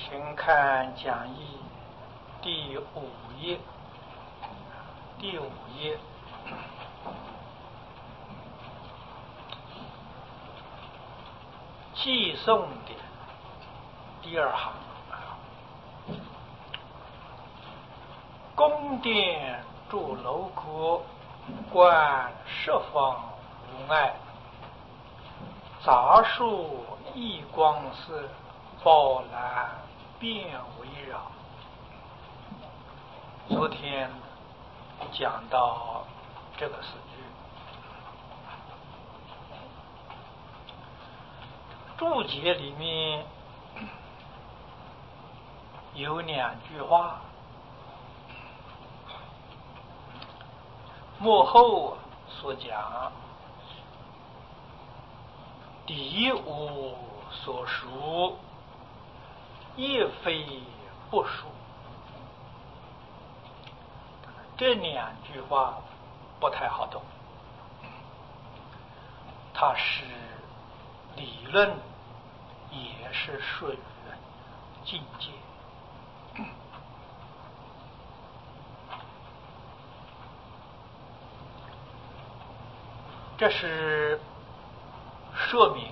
请看讲义第五页，寄送的第二行，宫殿筑楼阁，观十方无碍，杂树异光色，宝蓝遍围绕。昨天讲到这个诗句，注解里面有两句话，末后所讲，敌无所属，亦非不属。这两句话不太好懂，它是理论，也是属于境界。这是说明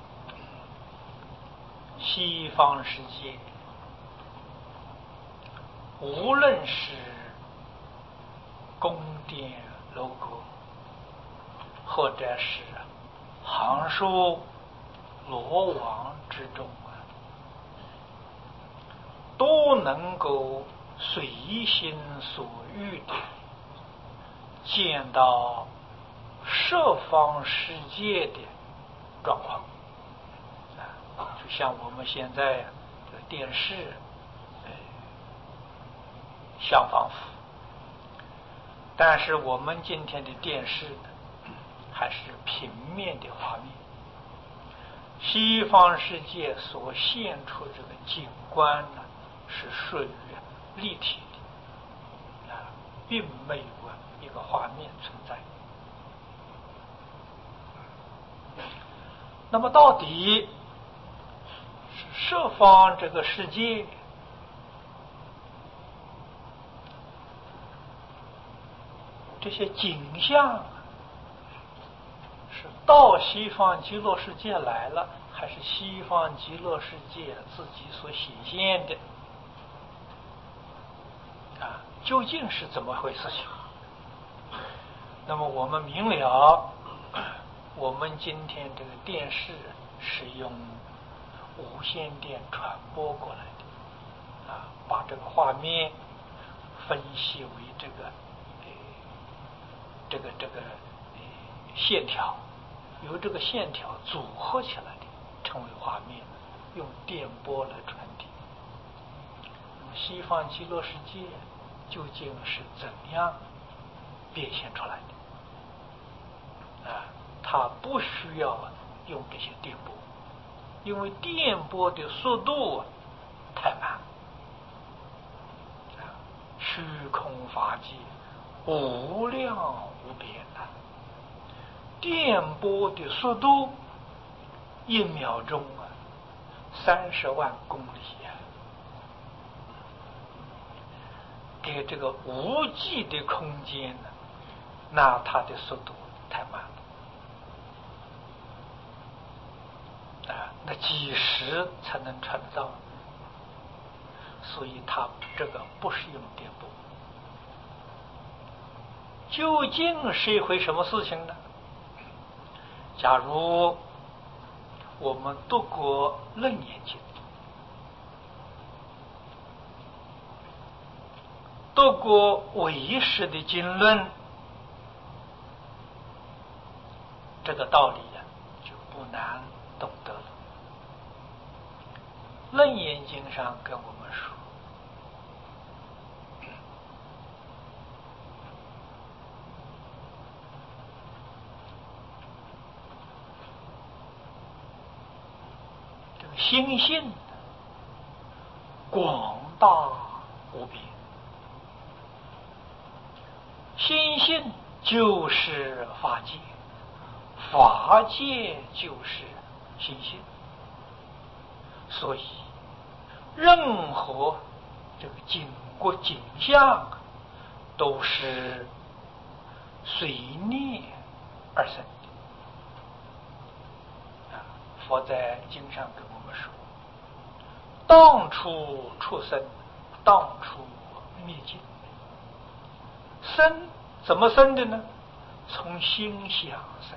西方世界，无论是宫殿楼阁，或者是行书罗网之中，都能够随心所欲的见到十方世界的状况，就像我们现在的电视相仿佛，但是我们今天的电视呢，还是平面的画面。西方世界所现出这个景观呢，是属于立体的，并没有一个画面存在。那么到底十方这个世界这些景象是到西方极乐世界来了，还是西方极乐世界自己所显现的？究竟是怎么回事情？那么我们明了，我们今天这个电视是用无线电传播过来的，把这个画面分析为这个线条，由这个线条组合起来的，成为画面，用电波来传递。那么西方极乐世界究竟是怎样变现出来的？它不需要用这些电波，因为电波的速度太慢。虚空法界无量无边电波的速度1秒钟30万公里给这个无际的空间呢，那它的速度太慢了，那几时才能传到？所以它这个不是用电波。究竟是一回什么事情呢？假如我们读过《楞严经》，读过唯识的经论，这个道理就不难懂得了。《楞严经》上跟我们说，这个心性广大无边，心性就是法界，法界就是心性，所以任何这个景国景象都是随念而生的。佛在经上跟我们说，当初出生，当初灭尽。生怎么生的呢？从心想生。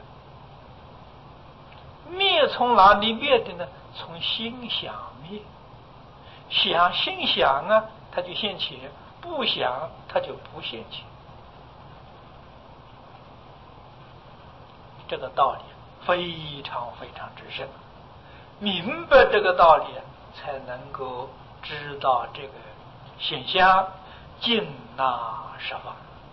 灭从哪里灭的呢？从心想灭。想心想啊，它就现前；不想，它就不现前。这个道理非常非常之深，明白这个道理，才能够知道这个现象，尽纳十方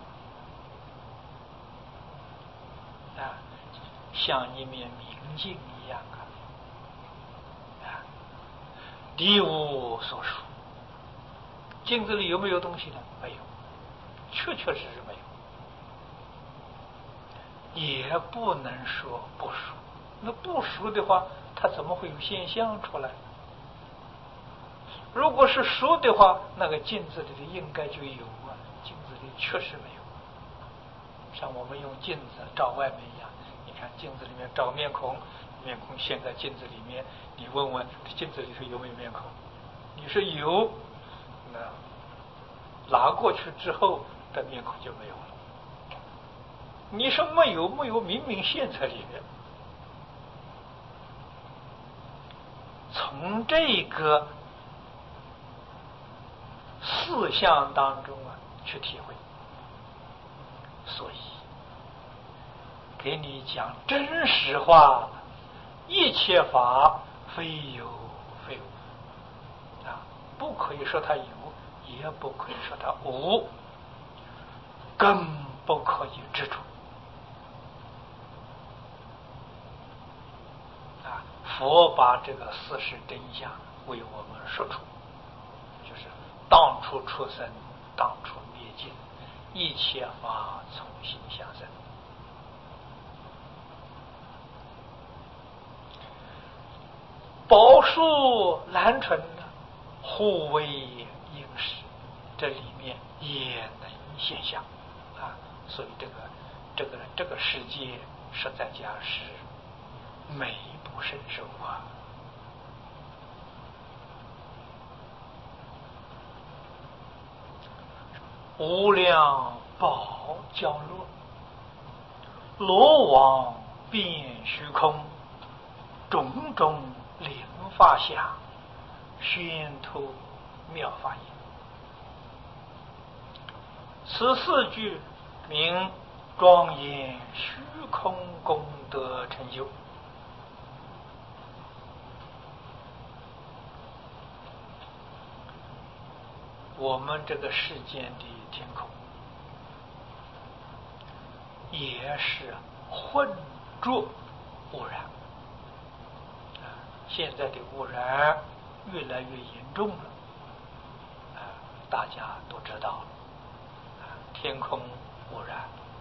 啊，像一面明镜一样啊，离无所属。镜子里有没有东西呢？没有，确确实实没有，也不能说不属。那不属的话，它怎么会有现象出来？如果是属的话，那个镜子里的应该就有啊，镜子里确实没有。像我们用镜子照外面一样，你看镜子里面照面孔，面孔现在镜子里面，你问问镜子里头有没有面孔？你说有，那拿过去之后的面孔就没有了。你说没有，没有，明明现在里面。从这个四项当中去体会，所以给你讲真实话，一切法非有非无啊，不可以说它有，也不可以说它无，更不可以执着啊。佛把这个事实真相为我们说出，就是当初出生，当初灭尽，一切法从心想生。宝树兰醇互为应时，这里面也能现象啊。所以这个世界实在讲是美不胜收啊。无量宝交落，罗网遍虚空，种种莲花香，宣透妙法音。此四句名庄严虚空功德成就。我们这个世间的天空也是浑浊污染，现在的污染越来越严重了，大家都知道了，天空污染，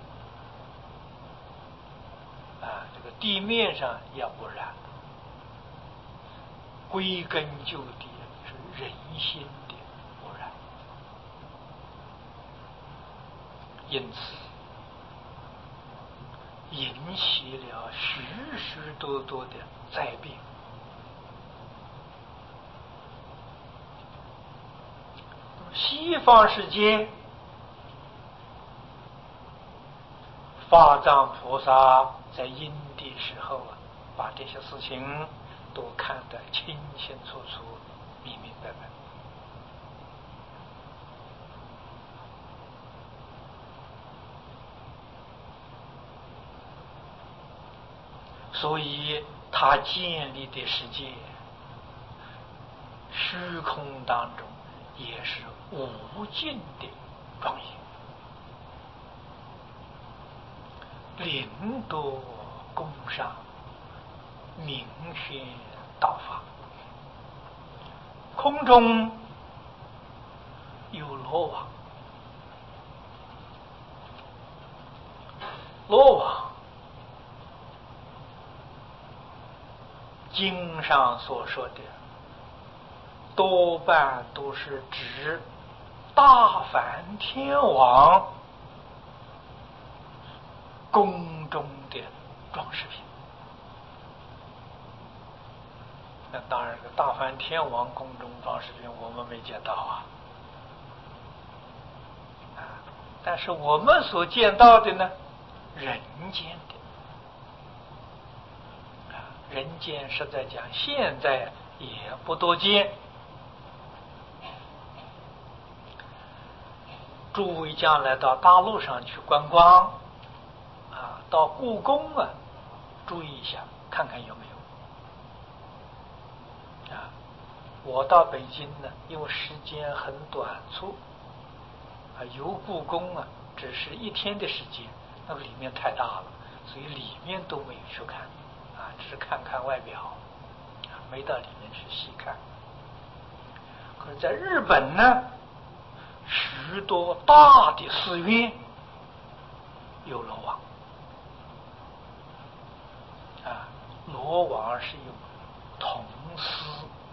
这个地面上也污染，归根究底是人心的污染。因此引起了许许多多的灾病。西方世界法藏菩萨在因地时候把这些事情都看得清清楚楚、明明白白。所以他建立的世界虚空当中也是无尽的庄严，灵多供上，明宣道法。空中有罗网，罗网经上所说的多半都是指大梵天王宫中的装饰品。那当然，大梵天王宫中装饰品我们没见到啊。但是我们所见到的呢，人间的人间实在讲，现在也不多见。诸位将来到大陆上去观光到故宫注意一下，看看有没有我到北京呢，因为时间很短促游故宫只是1天的时间，那个里面太大了，所以里面都没有去看只是看看外表没到里面去细看。可是在日本呢，许多大的寺院有罗网罗网是用铜丝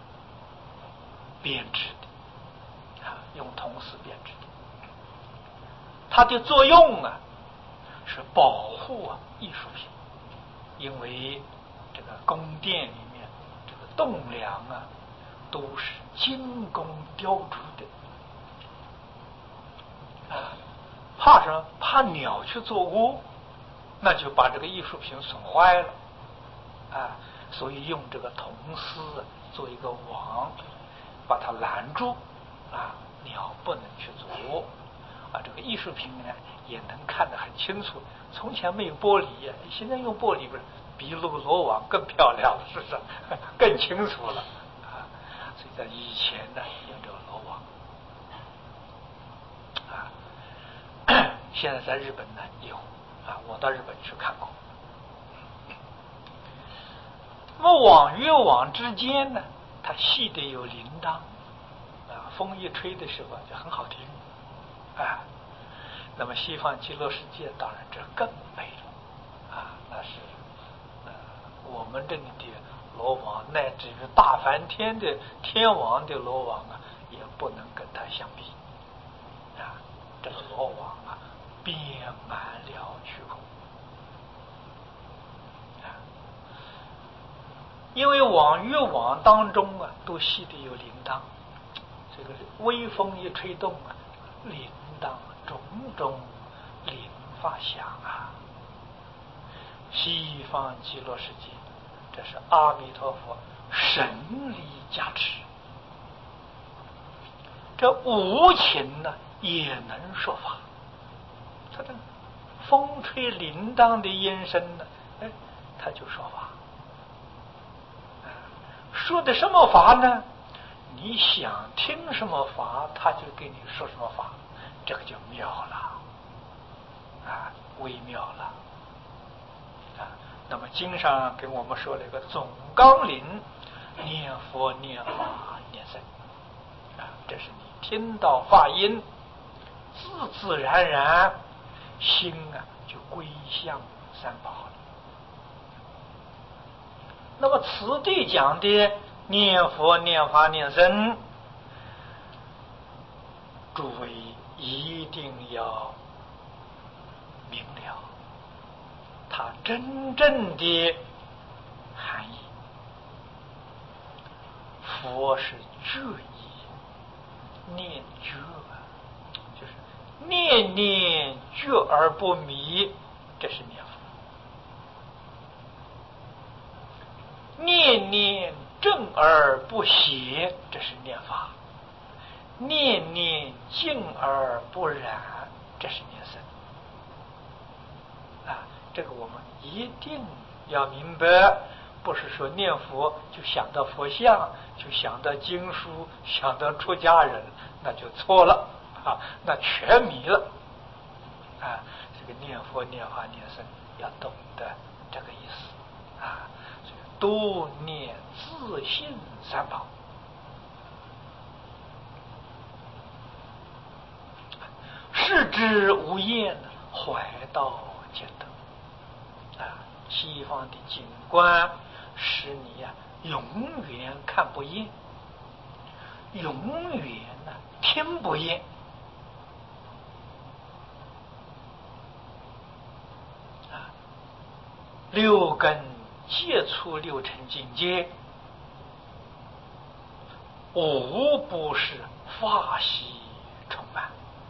编织的用铜丝编织的。它的作用是保护艺术品，因为这个宫殿里面这个栋梁都是精工雕琢的怕什么？怕鸟去做窝，那就把这个艺术品损坏了所以用这个铜丝做一个网，把它拦住鸟不能去做窝这个艺术品呢也能看得很清楚。从前没有玻璃现在用玻璃不是比那个罗网更漂亮了，是不是更清楚了所以在以前呢用这个罗网现在在日本呢有我到日本去看过。那么网与网之间呢，它系得有铃铛风一吹的时候就很好听那么西方极乐世界当然这更美了那是我们这里的罗网，乃至于大梵天的天王的罗网也不能跟它相比这个罗网遍满了虚空因为网与网当中都系得有铃铛，这个微风一吹动铃铛种种铃发响西方极乐世界，这是阿弥陀佛神力加持，这无情也能说法。他的风吹铃铛的音声他就说法说的什么法呢？你想听什么法，他就给你说什么法，这个就妙了微妙了那么经上给我们说了一个总纲领，念佛念法念僧这是你听到法音，自自然然心就归向三宝了。那么此地讲的念佛念法念僧，诸位一定要明了它真正的含义。佛是觉意，念觉就是念念觉而不迷，这是念佛；念念正而不邪，这是念法；念念净而不染，这是念僧这个我们一定要明白，不是说念佛就想到佛像，就想到经书，想到出家人，那就错了那全迷了这个念佛念法念僧要懂得这个意思所以多念自信三宝。视之无厌，怀道见得西方的景观使你永远看不厌， 永远呢听不厌。六根接触六尘境界，无不是法喜充满。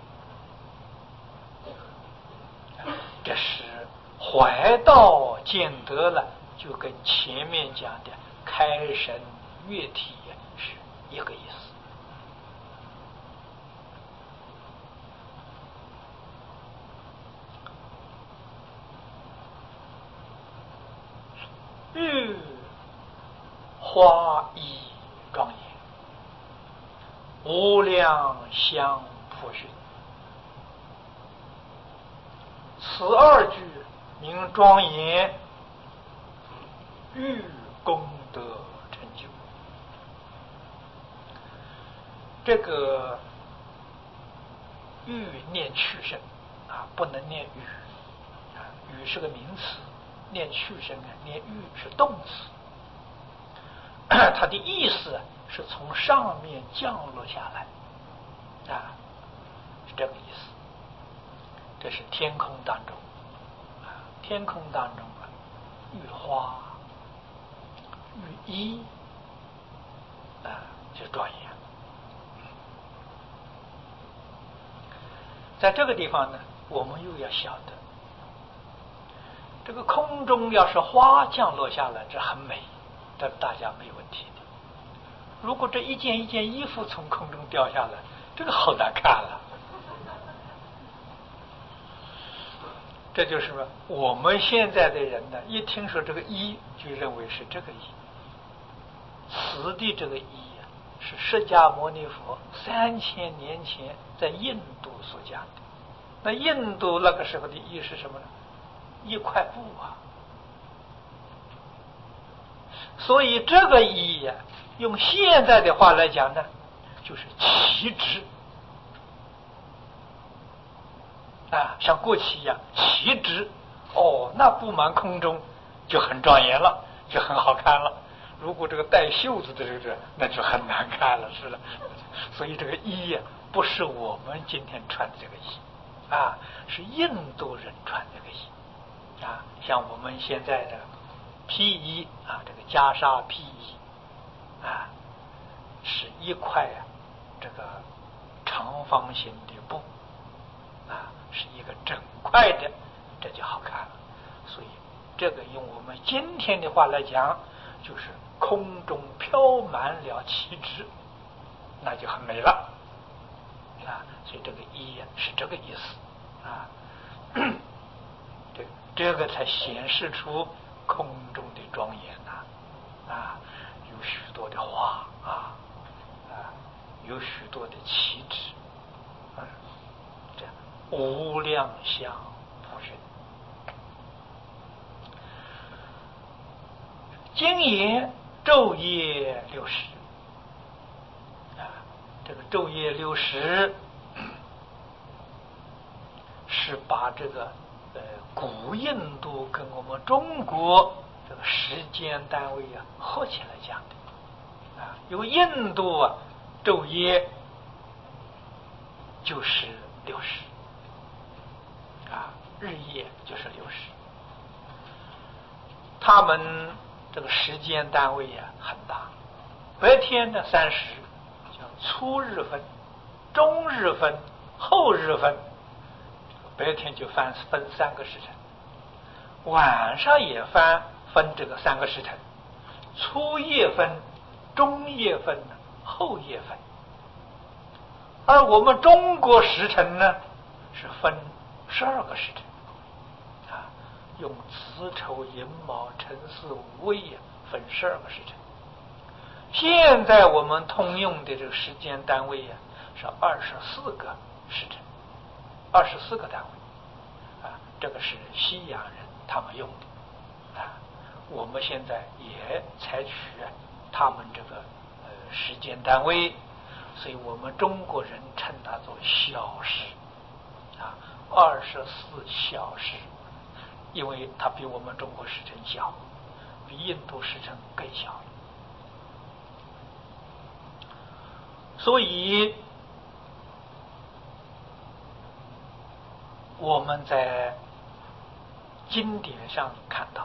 这是怀道见得了，就跟前面讲的开神悦体是一个意思。玉花衣庄严，无量香普熏。此二句名庄严，欲功德成就。这个欲念去声不能念语语是个名词，念去声念欲是动词。它的意思是从上面降落下来是这个意思。这是天空当中天空当中玉花玉衣就庄严。在这个地方呢，我们又要晓得，这个空中要是花降落下来，这很美，这大家没有问题的。如果这一件一件衣服从空中掉下来，这个好难看了。这就是说，我们现在的人呢，一听说这个衣，就认为是这个衣。此地这个衣是释迦牟尼佛3000年前在印度所讲的。那印度那个时候的衣是什么呢？一块布所以这个衣用现在的话来讲呢，就是旗帜像国旗一样旗帜那布满空中就很庄严了，就很好看了。如果这个带袖子的这个，那就很难看了，是的。所以这个衣不是我们今天穿的这个衣是印度人穿这个衣像我们现在的披衣这个袈裟披衣是一块这个长方形的布是一个整块的，这就好看了。所以这个用我们今天的话来讲，就是空中飘满了旗帜，那就很美了所以这个衣是这个意思这个才显示出空中的庄严有许多的花有许多的旗帜这样无量香普熏。今言昼夜60这个昼夜60是把这个古印度跟我们中国这个时间单位合起来讲的因为印度昼夜就是60日夜就是60，他们这个时间单位很大。白天的30叫初日分、中日分、后日分，白天就分3个时辰，晚上也分这个3个时辰，初夜分、中夜分、后夜分。而我们中国时辰呢，是分12个时辰用子丑寅卯辰巳午未分12个时辰。现在我们通用的这个时间单位是24个时辰，24个单位这个是西洋人他们用的我们现在也采取他们这个时间单位，所以我们中国人称它做小时24小时，因为它比我们中国时辰小，比印度时辰更小了。 所以我们在经典上看到，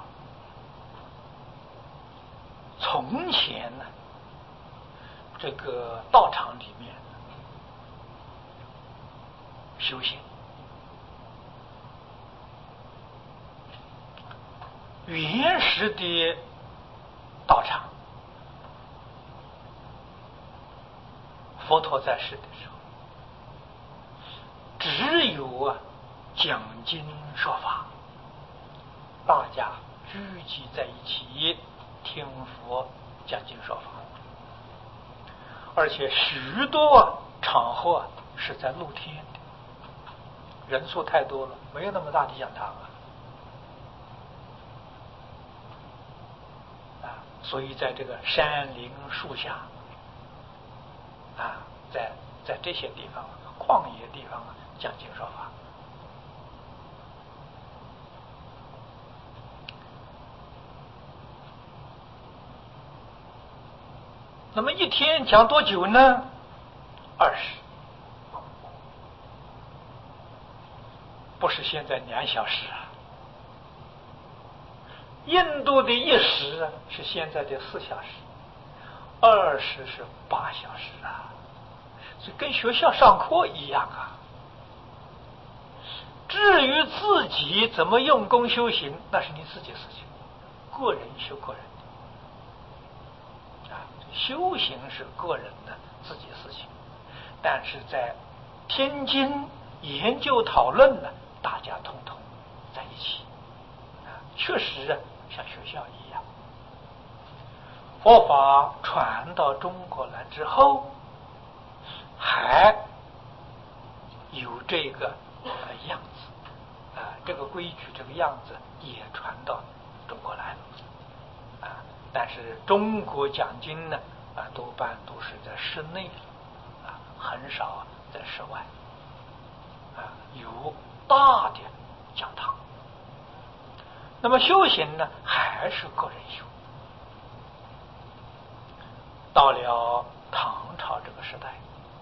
从前呢，这个道场里面修行，原始的道场，佛陀在世的时候，只有讲经说法，大家聚集在一起听佛讲经说法，而且许多场合是在露天的，人数太多了，没有那么大的讲堂所以在这个山林树下在这些地方旷野地方讲经说法。那么一天讲多久呢？20，不是现在2小时啊。印度的1时是现在的4小时，20是8小时啊，所以跟学校上课一样啊。至于自己怎么用功修行，那是你自己的事情，个人修个人的修行是个人的自己的事情，但是在听经研究讨论呢，大家统统在一起确实像学校一样。佛法传到中国来之后，还有这个样子这个规矩，这个样子也传到中国来了但是中国讲经呢多半都是在室内很少在室外有大的讲堂。那么修行呢，还是个人修。到了唐朝这个时代，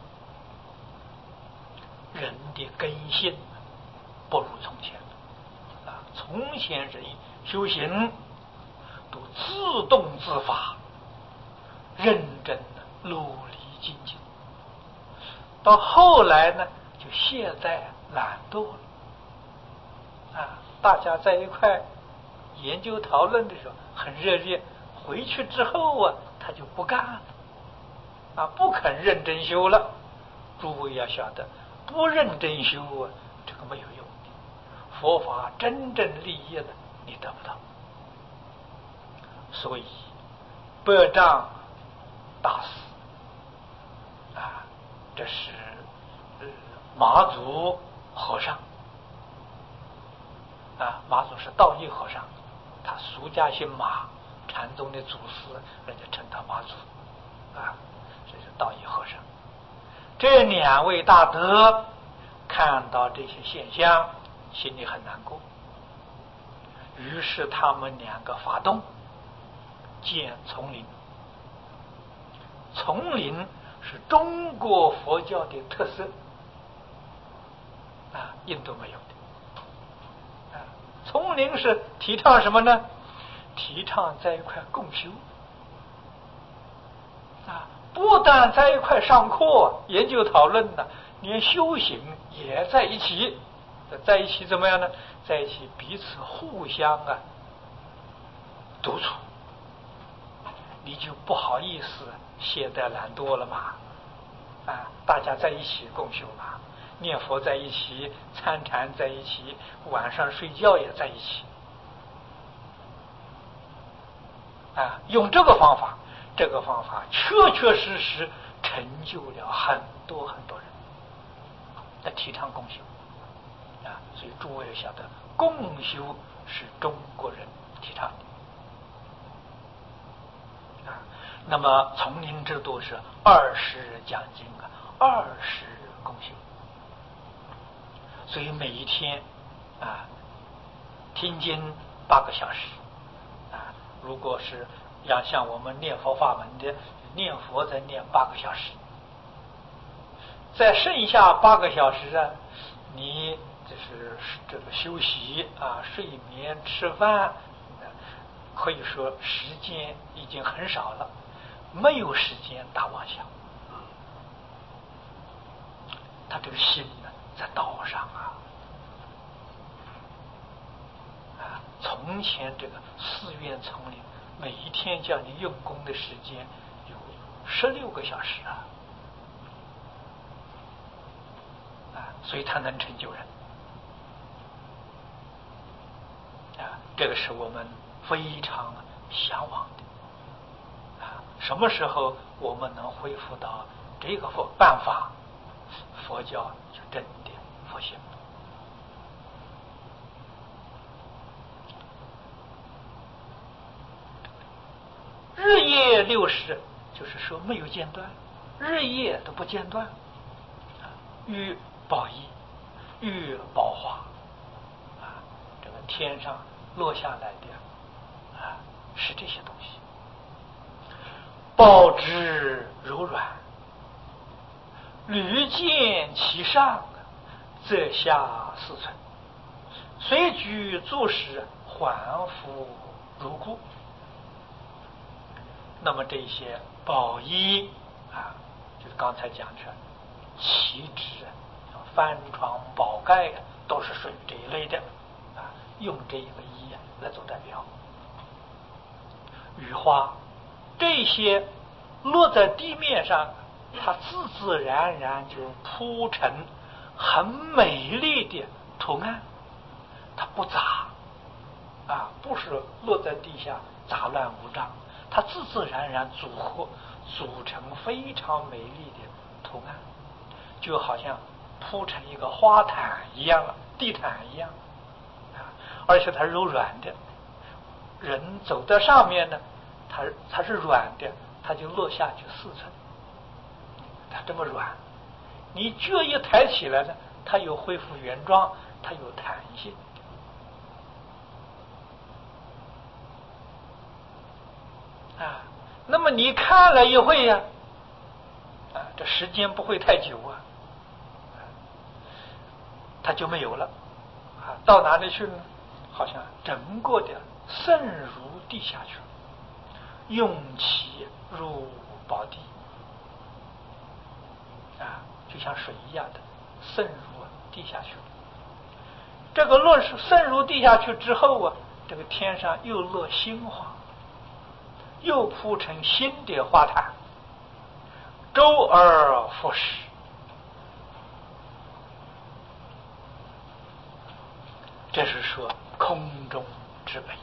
人的根性不如从前从前人修行都自动自发，认真的努力精进，到后来呢，就懈怠懒惰了大家在一块研究讨论的时候很热烈，回去之后他就不干了不肯认真修了。诸位要晓得，不认真修这个没有用的，佛法真正利益的你得不到。所以百丈大师这是马祖和尚马祖是道义和尚，他俗家姓马，禅宗的祖师人家称他马祖这是道义和尚。这2位大德看到这些现象，心里很难过，于是他们2个发动建丛林。丛林是中国佛教的特色印度没有的丛林是提倡什么呢？提倡在一块共修不但在一块上课研究讨论呢，连修行也在一起。在一起怎么样呢？在一起彼此互相督促，你就不好意思懈怠懒惰了嘛大家在一起共修嘛，念佛在一起，参禅在一起，晚上睡觉也在一起用这个方法，这个方法确确实实成就了很多很多人的提倡共修所以诸位要晓得，共修是中国人提倡的那么丛林制度是20讲经20共修，所以每一天听经8个小时如果是要像我们念佛法门的念佛，再念8个小时在剩下8个小时啊，你就是这个休息啊、睡眠、吃饭，可以说时间已经很少了，没有时间打妄想。他这个心呢，在道上从前这个寺院丛林，每一天叫你用功的时间有16个小时所以他能成就人这个是我们非常向往的什么时候我们能恢复到这个办法，佛教就真的复兴。日夜60，就是说没有间断，日夜都不间断，欲报衣，欲报花这个天上落下来的是这些东西。报之柔软，屡见其上，则下4寸，随举足时，还复如故。那么这些宝衣就是刚才讲的旗帜帆床宝盖都是属于这一类的用这个衣来做代表。羽花这些落在地面上，它自自然然就铺成很美丽的图案，它不杂不是落在地下杂乱无章，它自自然然组成非常美丽的图案，就好像铺成一个花毯一样地毯一样而且它柔软的，人走在上面呢，它是软的，它就落下去4寸，它这么软，你脚一抬起来呢，它又恢复原状，它有弹性那么你看了一会这时间不会太久它就没有了到哪里去了？好像整个的渗入地下去了，涌起入宝地就像水一样的渗入地下去了。这个落渗入地下去之后这个天上又落新花，又铺成新的花毯，周而复始。这是说空中之美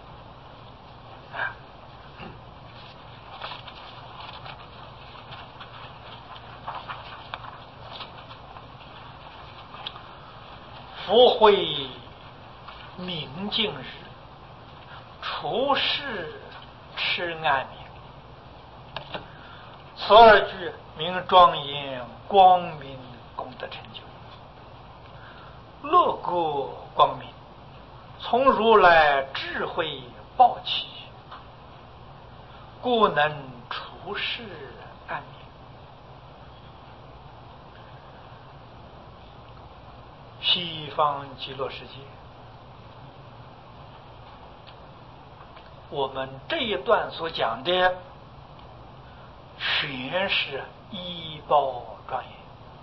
福慧明镜日，处世吃安眠。此2句名庄严光明功德成就。乐国光明，从如来智慧报起，故能处世安眠。西方极乐世界，我们这一段所讲的全是依报庄严。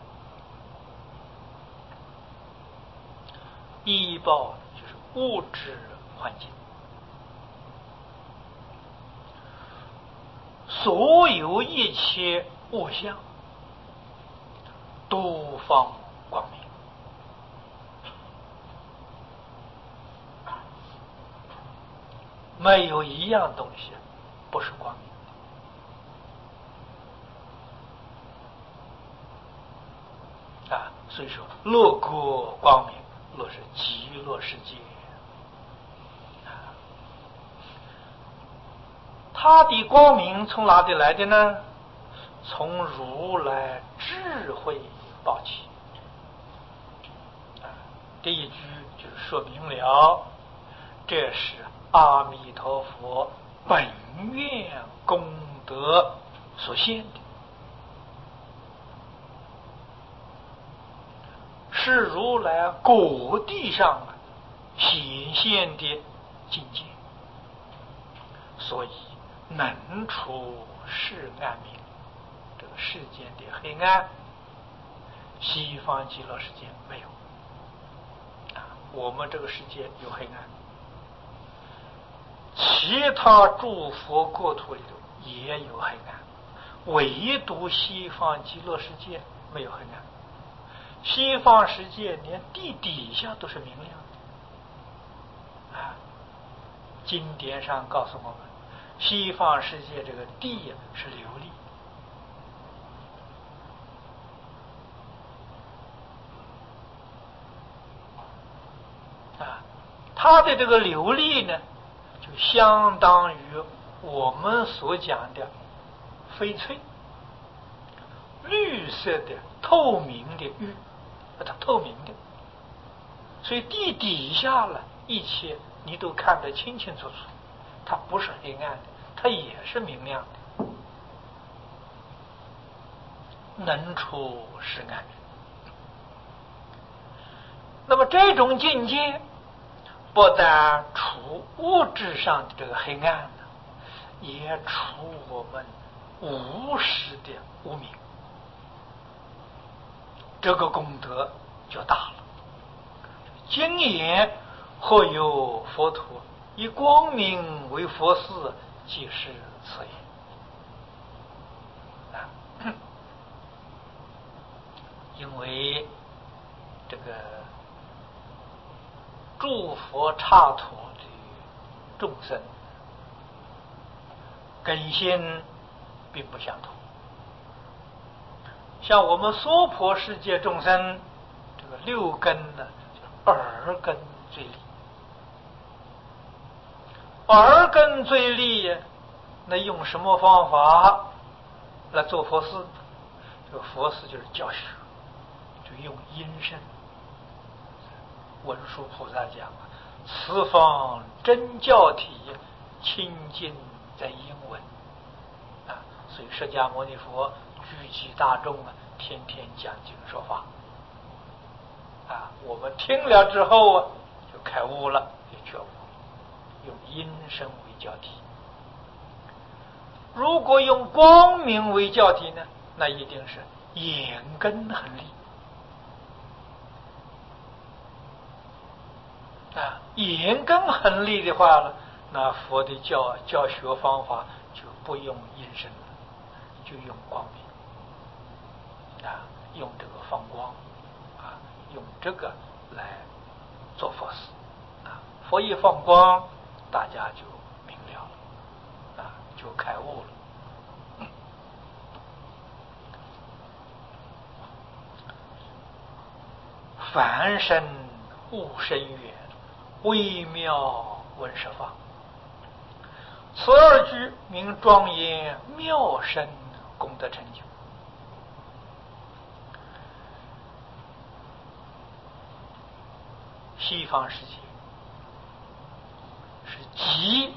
依报就是物质环境，所有一切物象都放光明，没有一样东西不是光明的所以说乐国光明，乐是极乐世界它的光明从哪里来的呢？从如来智慧报起这一句就是说明了，这是阿弥陀佛本愿功德所现的是如来果地上显现的境界，所以能除世暗明，这个世间的黑暗，西方极乐世界没有。我们这个世界有黑暗，其他诸佛国土里头也有黑暗，唯独西方极乐世界没有黑暗。西方世界连地底下都是明亮的经典上告诉我们，西方世界这个地是琉璃。它的这个琉璃呢，就相当于我们所讲的翡翠，绿色的透明的玉，它透明的，所以地底下了一切你都看得清清楚楚，它不是黑暗的，它也是明亮的，能除世暗明。那么这种境界不但除物质上的这个黑暗，也除我们无始的无明，这个功德就大了。经言或有佛土，以光明为佛寺，即是此也。因为这个诸佛刹土的众生根性并不相同，像我们娑婆世界众生，这个六根呢，耳根最利，耳根最利，那用什么方法来做佛事？这个佛事就是教学，就用音声。文殊菩萨讲此方真教体，清净在英文所以释迦牟尼佛聚集大众天天讲经说法我们听了之后就开悟了，就觉悟，用音声为教体。如果用光明为教体呢，那一定是眼根很利眼根很利的话了，那佛的教学方法就不用音声了，就用光明用这个放光用这个来做佛事佛一放光，大家就明了了就开悟了。凡身悟深远，微妙闻十方，此二句名庄严妙深功德成就。西方世界是集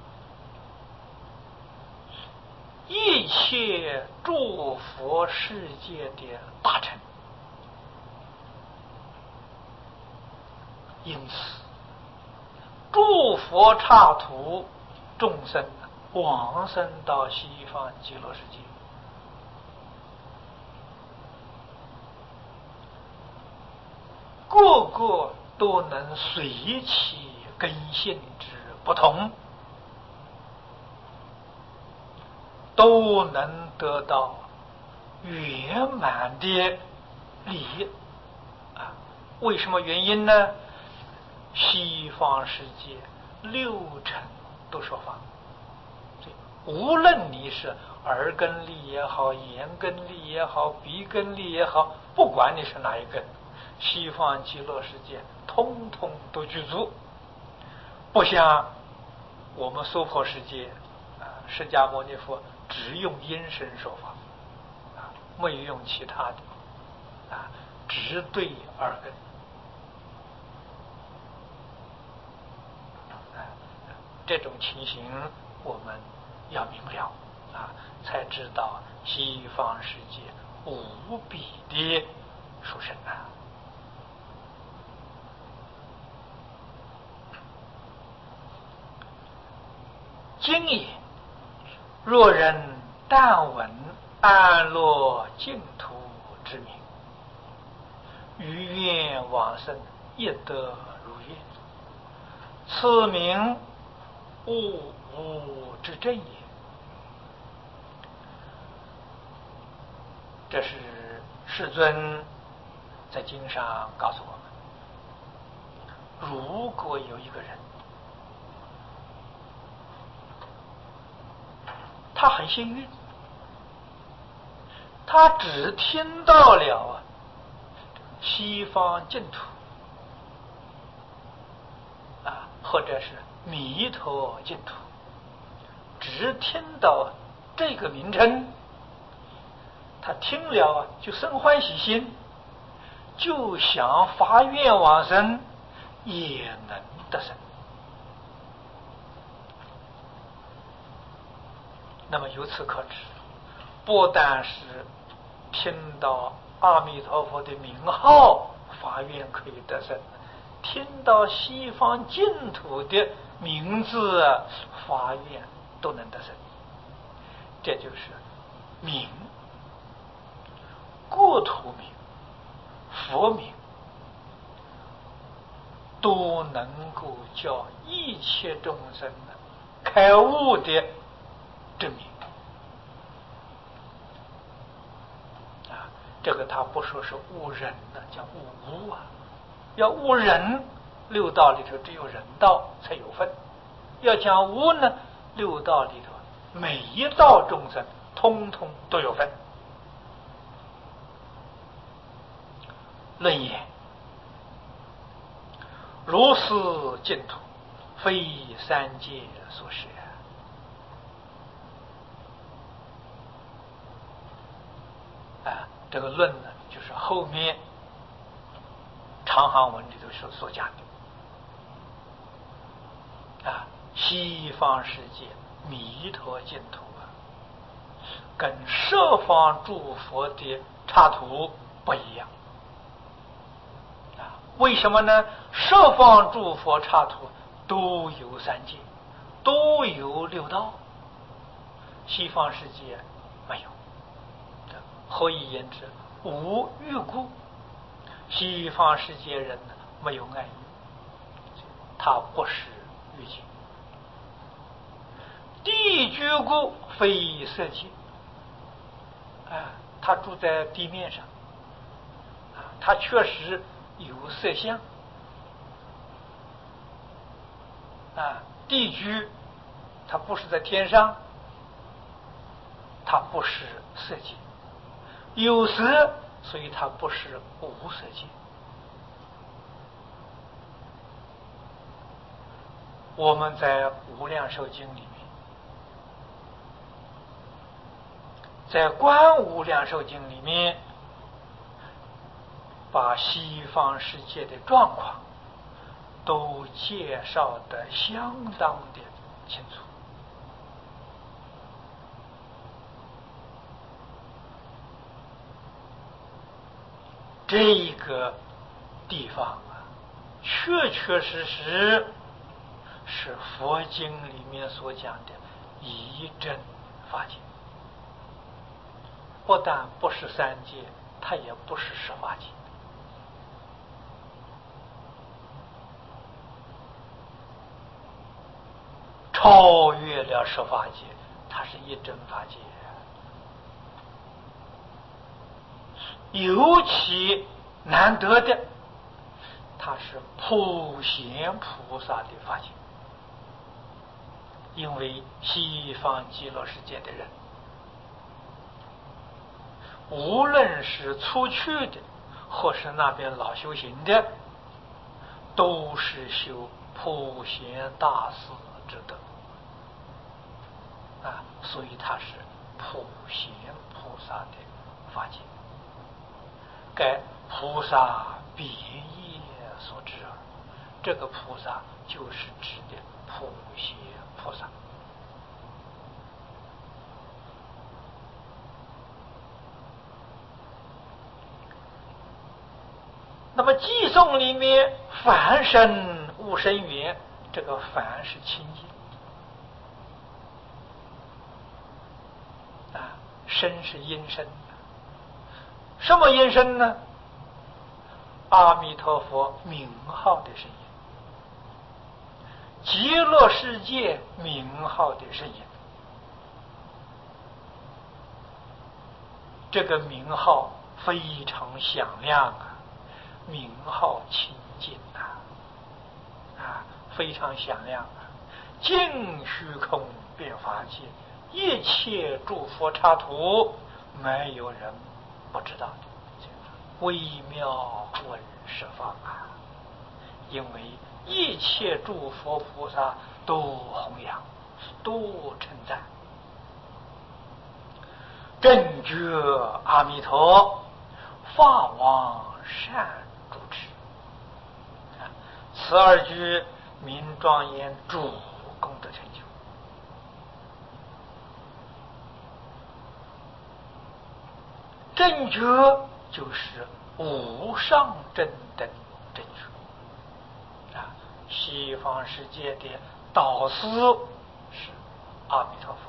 一切诸佛世界的大成，因此诸佛刹土众生往生到西方极乐世界，个个都能随其根性之不同，都能得到圆满的利益为什么原因呢？西方世界六尘都说法，无论你是耳根利也好，眼根利也好，鼻根利也好，不管你是哪一根，西方极乐世界通通都具足。不像我们娑婆世界释迦牟尼佛只用音声说法没有用其他的只对耳根这种情形我们要明了才知道西方世界无比的殊胜今也，若人但闻安乐净土之名，于愿往生，亦得如愿。此名物无之正也。这是世尊在经上告诉我们，如果有一个人，他很幸运，他只听到了西方净土或者是弥陀净土，只听到这个名称，他听了就生欢喜心，就想发愿往生，也能得生。那么由此可知，不但是听到阿弥陀佛的名号发愿可以得生，听到西方净土的名字发愿都能得生。这就是名，国土名、佛名，都能够叫一切众生开悟的证明这个他不说是悟人的，叫悟无要悟人，六道里头只有人道才有份；要讲悟呢，六道里头每一道众生通通都有份。论言：如是净土，非三界所设。这个论呢，就是后面长行文里头所讲的西方世界弥陀净土跟十方诸佛的插图不一样为什么呢？十方诸佛插图都有三界，都有六道，西方世界没有。何以言之？无欲故。西方世界人没有爱欲，他不是欲界。地居故，非色界。他住在地面上，他确实有色相。地居，他不是在天上，他不是色界。有色，所以它不是无色界。我们在无量寿经里面，在观无量寿经里面，把西方世界的状况都介绍得相当的清楚。这个地方确确实实是佛经里面所讲的一真法界，不但不是三界，它也不是十法界。超越了十法界，它是一真法界。尤其难得的，它是普贤菩萨的法界。因为西方极乐世界的人，无论是出去的，或是那边老修行的，都是修普贤大士之德所以它是普贤菩萨的法界。该菩萨别业所致这个菩萨就是指的普贤菩萨。那么偈颂里面凡身悟生缘，这个凡是清净， 声是音声，什么音声呢？阿弥陀佛名号的声音，极乐世界名号的声音。这个名号非常响亮啊，名号清净啊，非常响亮啊，尽虚空遍法界，一切诸佛刹土，没有人不知道的。微妙闻十方啊，因为一切诸佛菩萨都弘扬，都称赞。正觉阿弥陀，法王善主持。此二句名庄严主功德成就。正觉就是无上正等正觉啊，西方世界的导师是阿弥陀佛。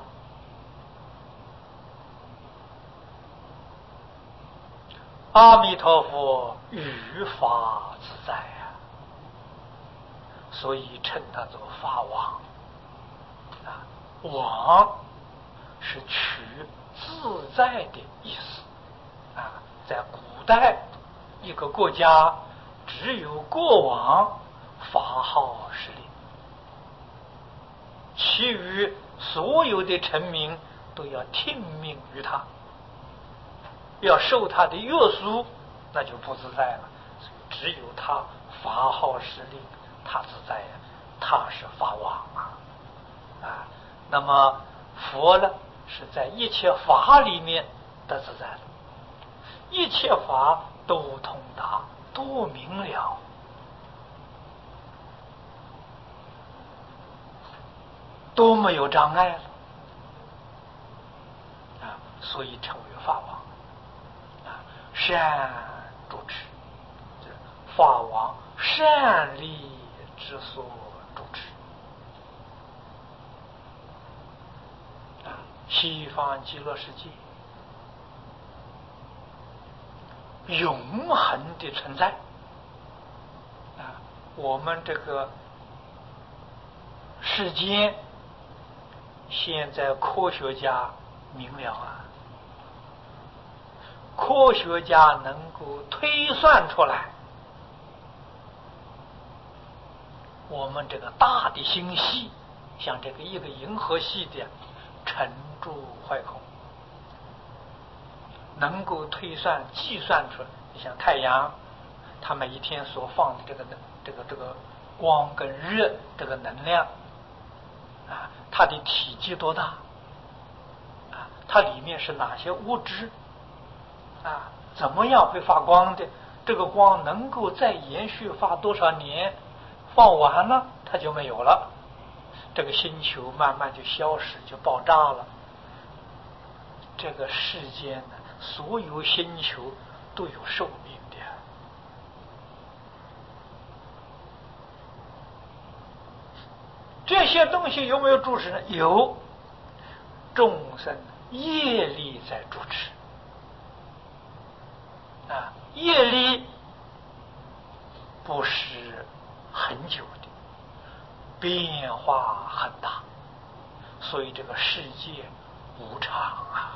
阿弥陀佛于法自在啊，所以称他做法王啊。王是取自在的意思啊。在古代，一个国家只有国王法号是令，其余所有的臣民都要听命于他，要受他的约束，那就不自在了。只有他法号是令，他自在呀，他是法王啊。那么佛呢，是在一切法里面得自在了，一切法都通达，都明了，都没有障碍了啊，所以成为法王。善主持，法王善利之所主持。西方极乐世界永恒的存在啊！我们这个世间，现在科学家明了啊，科学家能够推算出来，我们这个大的星系，像这个一个银河系的沉住坏空，能够推算计算出来。你像太阳，它每一天所放的这个光跟热这个能量啊，它的体积多大啊？它里面是哪些物质啊？怎么样会发光的？这个光能够再延续发多少年？放完了它就没有了，这个星球慢慢就消失，就爆炸了。这个世间呢，所有星球都有寿命的。这些东西有没有主持呢？有，众生业力在主持啊，业力不是很久的，变化很大，所以这个世界无常啊。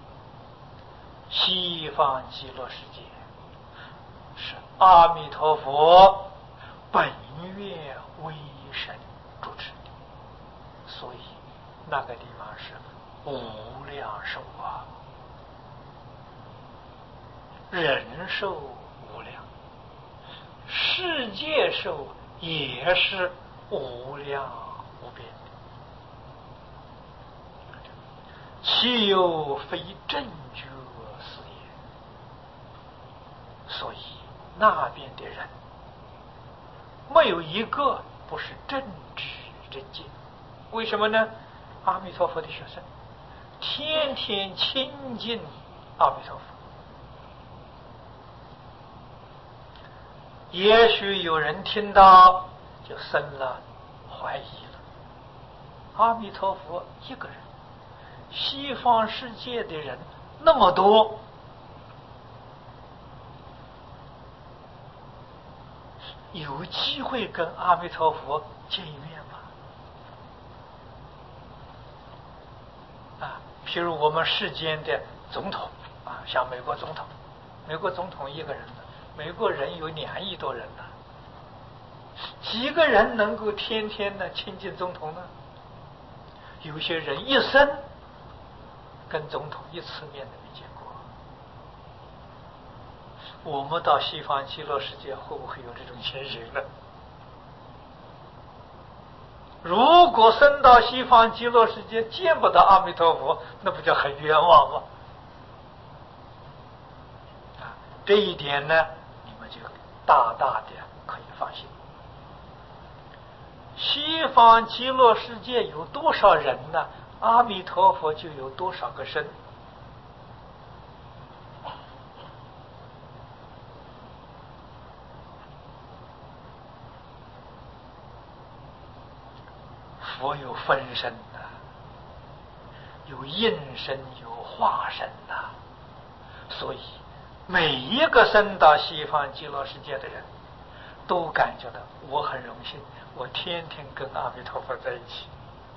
西方极乐世界是阿弥陀佛本愿威神主持的，所以那个地方是无量寿啊，人寿无量，世界寿也是无量无边的，其有非正觉事也。所以那边的人没有一个不是正知正见。为什么呢？阿弥陀佛的学生天天亲近阿弥陀佛。也许有人听到就生了怀疑了，阿弥陀佛一个人，西方世界的人那么多，有机会跟阿弥陀佛见一面吗？譬如我们世间的总统像美国总统，美国总统一个人呢，美国人有2亿多人呢，几个人能够天天呢亲近总统呢？有些人一生跟总统1次面都没见过。我们到西方极乐世界会不会有这种情形呢？如果生到西方极乐世界见不到阿弥陀佛，那不就很冤枉吗？这一点呢，你们就大大的可以放心。西方极乐世界有多少人呢？阿弥陀佛就有多少个身。佛有分身呐，有应身，有化身呐，所以每一个生到西方极乐世界的人，都感觉到我很荣幸，我天天跟阿弥陀佛在一起。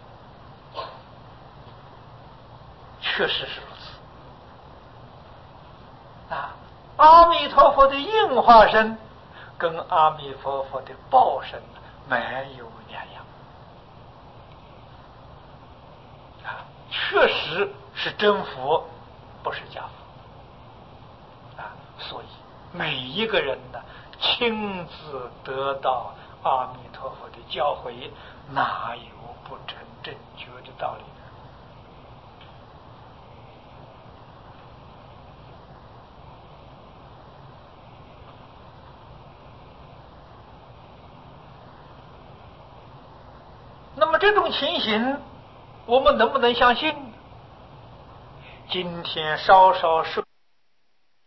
确实是如此。阿弥陀佛的应化身跟阿弥陀佛的报身没有两样。确实是真佛，不是假佛。所以每一个人呢，亲自得到阿弥陀佛的教诲，哪有不成正觉的道理呢？那么这种情形，我们能不能相信？今天稍稍受